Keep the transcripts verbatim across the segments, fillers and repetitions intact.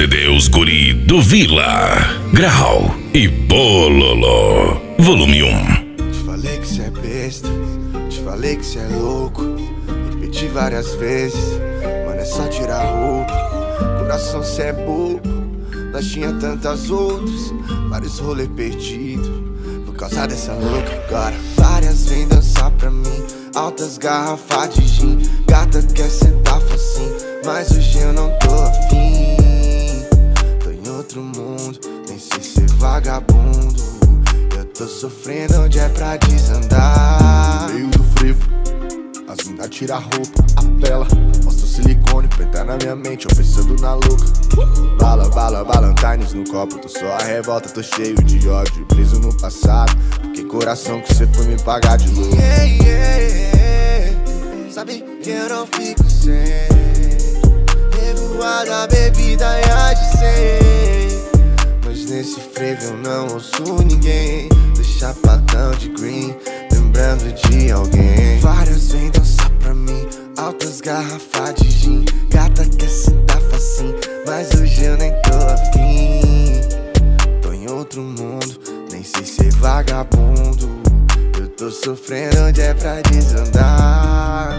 C D Os Guri do Vila, Grau e Bololô, volume um. Te falei que cê é besta, te falei que cê é louco. Repeti várias vezes, mano, é só tirar a roupa. Coração cê é bobo, nós tinha tantas outras, vários rolê perdidos por causa dessa louca. Agora várias vêm dançar pra mim, altas garrafas de gin. Gata quer sentar facinho, mas hoje eu não tô afim. Tô em outro mundo, nem sei ser vagabundo. Eu tô sofrendo onde é pra desandar. No meio do frevo, as mina tira a roupa, apela, mostra o silicone pra entrar na minha mente, eu pensando na louca. Bala, bala, Valentines no copo, tô só a revolta, tô cheio de ódio, preso no passado, porque coração que cê foi me pagar de louco. Yeah, yeah, yeah. Sabe que eu não fico sem revoada, bebida e a de cem. Mas nesse frevo eu não ouço ninguém. Do chapadão de green, lembrando de alguém. Várias vêm dançar pra mim, altas garrafas de gin. Gata quer sentar facinho, mas hoje eu nem tô afim. Tô em outro mundo, nem sei ser vagabundo. Eu tô sofrendo onde é pra desandar.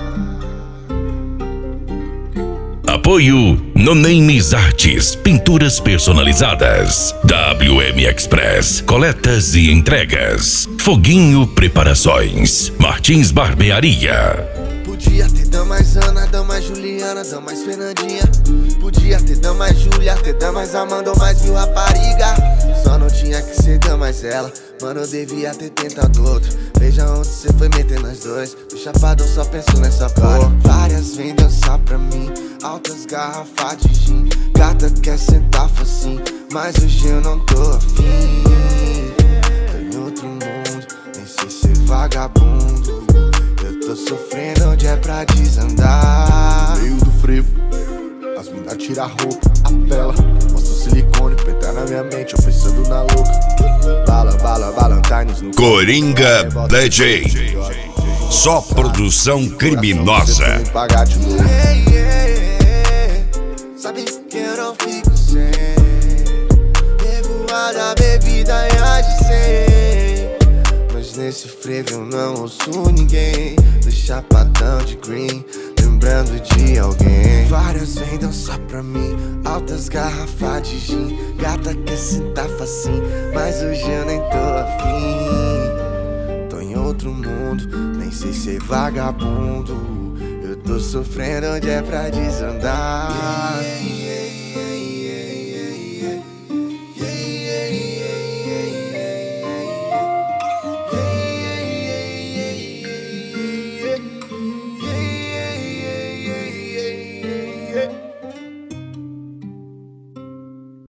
Apoio No Names Artes, pinturas personalizadas. W M Express, coletas e entregas. Foguinho Preparações, Martins Barbearia. Podia ter Damas Ana, Damas Juliana, Damas Fernandinha. Podia ter Damas Júlia, ter Damas Amanda ou mais mil rapariga. Só não tinha que ser Damas ela, mano, eu devia ter tentado outro. Veja onde cê foi meter nós dois. Do chapadão só penso nessa porra. Várias vêm dançar pra mim, altas garrafas de gin. Gata quer sentar facinho, mas hoje eu não tô afim. Tô em outro mundo, nem sei ser vagabundo. Eu tô sofrendo onde é pra desandar. No meio do frevo, as mina tira a roupa, apela, mostra o silicone pra entrar na minha mente, eu pensando na louca. Bala, bala, Valentines no Coringa D J, só produção criminosa. Yeah, yeah, yeah. Sabe que eu não fico sem revoada, bebida e a de cem. Mas nesse frevo eu não ouço ninguém. Do chapadão de green, lembrando de alguém. Várias vêm dançar pra mim, altas garrafas de gin. Gata quer sentar facinho, mas hoje eu nem tô afim. Tô em outro mundo, nem sei ser vagabundo. Eu tô sofrendo onde é pra desandar.